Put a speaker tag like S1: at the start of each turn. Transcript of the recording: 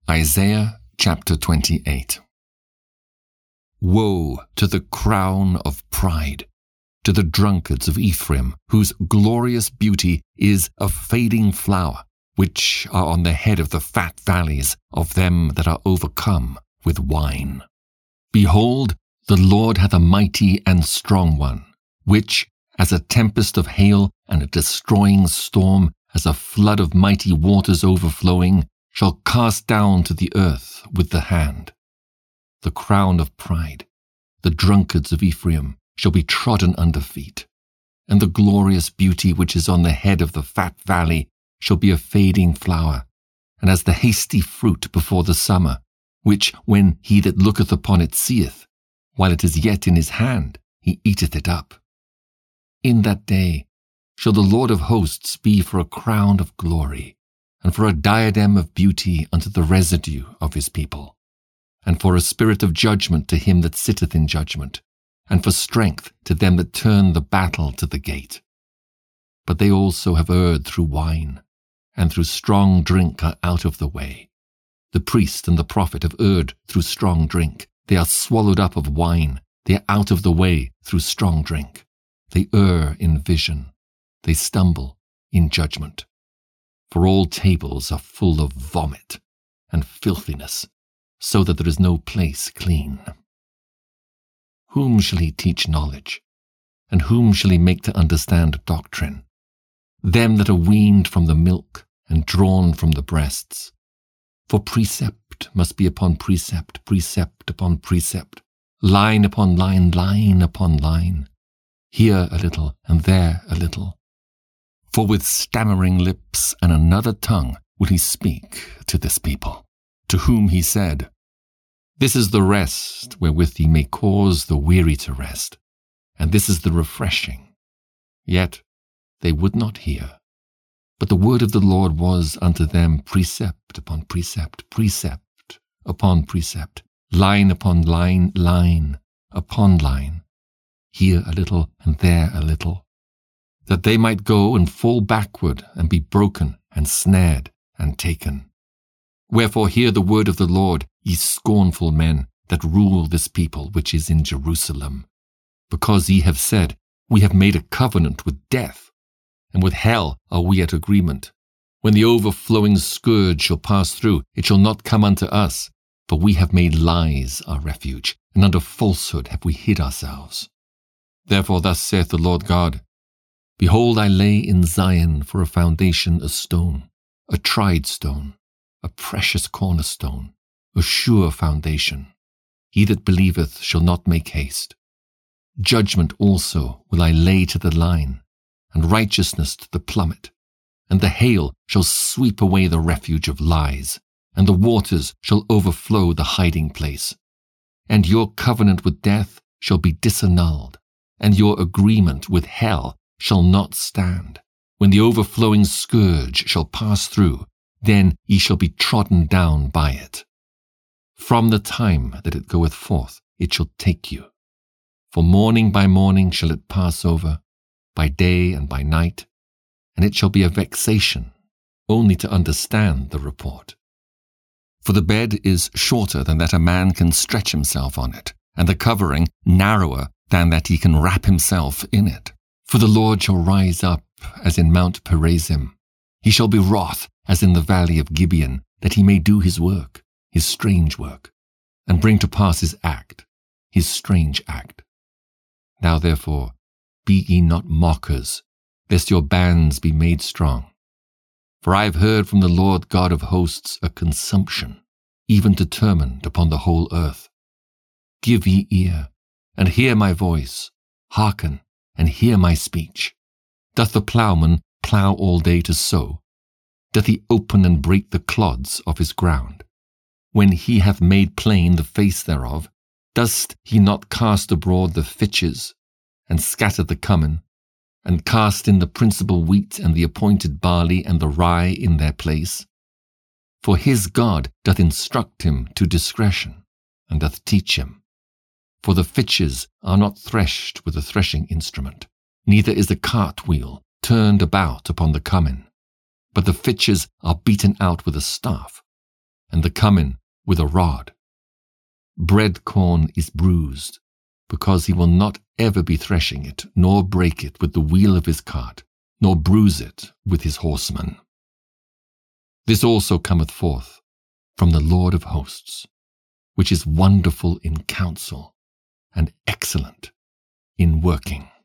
S1: Isaiah chapter 28. Woe to the crown of pride, to the drunkards of Ephraim, whose glorious beauty is a fading flower, which are on the head of the fat valleys of them that are overcome with wine. Behold, the Lord hath a mighty and strong one, which, as a tempest of hail and a destroying storm, as a flood of mighty waters overflowing, shall cast down to the earth with the hand. The crown of pride, the drunkards of Ephraim, shall be trodden under feet, and the glorious beauty which is on the head of the fat valley shall be a fading flower, and as the hasty fruit before the summer, which when he that looketh upon it seeth, while it is yet in his hand, he eateth it up. In that day shall the Lord of hosts be for a crown of glory, and for a diadem of beauty unto the residue of his people, and for a spirit of judgment to him that sitteth in judgment, and for strength to them that turn the battle to the gate. But they also have erred through wine, and through strong drink are out of the way. The priest and the prophet have erred through strong drink. They are swallowed up of wine. They are out of the way through strong drink. They err in vision. They stumble in judgment. For all tables are full of vomit and filthiness, so that there is no place clean. Whom shall he teach knowledge? And whom shall he make to understand doctrine? Them that are weaned from the milk and drawn from the breasts. For precept must be upon precept, precept upon precept, line upon line, line upon line, here a little and there a little. For with stammering lips and another tongue will he speak to this people, to whom he said, This is the rest wherewith he may cause the weary to rest, and this is the refreshing. Yet they would not hear. But the word of the Lord was unto them precept upon precept, precept upon precept, line upon line, line upon line, here a little and there a little, that they might go and fall backward and be broken and snared and taken. Wherefore hear the word of the Lord, ye scornful men that rule this people which is in Jerusalem. Because ye have said, We have made a covenant with death, and with hell are we at agreement. When the overflowing scourge shall pass through, it shall not come unto us, for we have made lies our refuge, and under falsehood have we hid ourselves. Therefore thus saith the Lord God, Behold, I lay in Zion for a foundation a stone, a tried stone, a precious cornerstone, a sure foundation. He that believeth shall not make haste. Judgment also will I lay to the line, and righteousness to the plummet. And the hail shall sweep away the refuge of lies, and the waters shall overflow the hiding place. And your covenant with death shall be disannulled, and your agreement with hell shall not stand. When the overflowing scourge shall pass through, then ye shall be trodden down by it. From the time that it goeth forth, it shall take you. For morning by morning shall it pass over, by day and by night, and it shall be a vexation, only to understand the report. For the bed is shorter than that a man can stretch himself on it, and the covering narrower than that he can wrap himself in it. For the Lord shall rise up as in Mount Perazim. He shall be wroth as in the valley of Gibeon, that he may do his work, his strange work, and bring to pass his act, his strange act. Now therefore, be ye not mockers, lest your bands be made strong. For I have heard from the Lord God of hosts a consumption, even determined upon the whole earth. Give ye ear, and hear my voice, hearken, and hear my speech. Doth the ploughman plough all day to sow? Doth he open and break the clods of his ground? When he hath made plain the face thereof, dost he not cast abroad the fitches, and scatter the cummin, and cast in the principal wheat and the appointed barley and the rye in their place? For his God doth instruct him to discretion, and doth teach him. For the fitches are not threshed with a threshing instrument, neither is the cartwheel turned about upon the cummin, but the fitches are beaten out with a staff. and the cummin with a rod. Bread corn is bruised, because he will not ever be threshing it, nor break it with the wheel of his cart, nor bruise it with his horsemen. This also cometh forth from the Lord of hosts, which is wonderful in counsel, and excellent in working.